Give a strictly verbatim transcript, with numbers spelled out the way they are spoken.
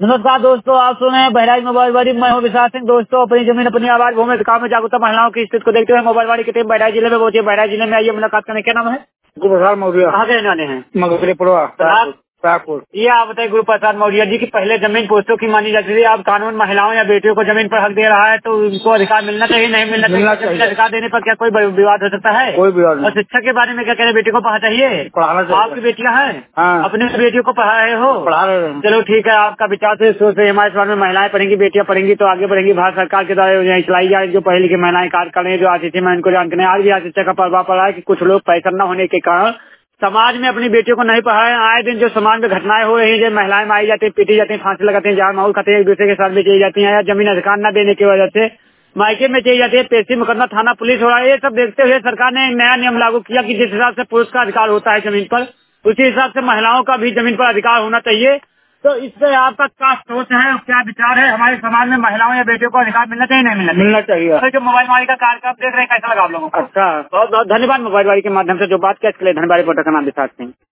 नमस्कार दोस्तों, आप सुन रहे हैं बहराइच मोबाइल वाड़ी। मैं हूं विशाल सिंह। दोस्तों, अपनी जमीन अपनी आवाज भूमि काम में जागरूकता महिलाओं की स्थिति को देखते हुए मोबाइल वाड़ी की टीम बहराइच जिले में पहुंची। बहराइच जिले में आइए मुलाकात करने। क्या नाम है? गुरु प्रसाद मौर्य। कहाँ के रहने वाले हैं? मगरपुरवा शाहपुर। ये आप बताइए गुरु प्रसाद मौर्य जी की पहले जमीन पुरुषों की मानी जाती थी, अब कानून महिलाओं या बेटियों को जमीन पर हक दे रहा है, तो उनको अधिकार मिलना चाहिए नहीं मिलना चाहिए? अधिकार देने पर क्या कोई विवाद हो सकता है? कोई विवाद नहीं। और शिक्षा के बारे में क्या कह रहे हैं? बेटी को पढ़ाना चाहिए? पढ़ाना चाहिए। आपकी बेटियां हैं? हाँ। अपनी बेटियों को पढ़ा रहे हो? पढ़ा रहे हैं। चलो ठीक है, आपका विचार से सोच से हमारे समाज में महिलाएं पढ़ेंगी, बेटियां पढ़ेंगी तो आगे बढ़ेंगी। भारत सरकार के द्वारा चलाई जा रही जो पढ़ी लिखी महिलाएं कार्य कर रही है, जो आतिथ्य में इनको जानते हैं। आज भी आतिथ्य का प्रभाव पड़ा है कि कुछ लोग पैसा न होने के कारण समाज में अपनी बेटियों को नहीं पढ़ा रहे। आए दिन जो समाज में घटनाएं हो रही हैं, जो महिलाएं मारी जाती हैं, पीटी जाती हैं, फांसी लगाती हैं, जान माहौल खाते हैं, एक दूसरे के साथ में चली जाती हैं, या जमीन अधिकार न देने की वजह से मायके में चली जाती है, पेशी मुकदमा थाना पुलिस हो रहा है। ये सब देखते हुए सरकार ने एक नया नियम लागू किया कि जिस हिसाब से पुरुष का अधिकार होता है जमीन पर, उसी हिसाब से महिलाओं का भी जमीन पर अधिकार होना चाहिए। तो इस पे आपका क्या सोच है, क्या विचार है? हमारे समाज में महिलाओं या बेटियों को अधिकार मिलना चाहिए नहीं मिलना चाहिए? मिलना चाहिए। तो जो मोबाइल वाली का कार्यक्रम देख रहे हैं, कैसा लगा आप लोगों को? अच्छा, बहुत बहुत धन्यवाद। मोबाइल वाली के माध्यम से जो बात किया इसके लिए धन्यवाद। रिपोर्टर का नाम विशाल सिंह।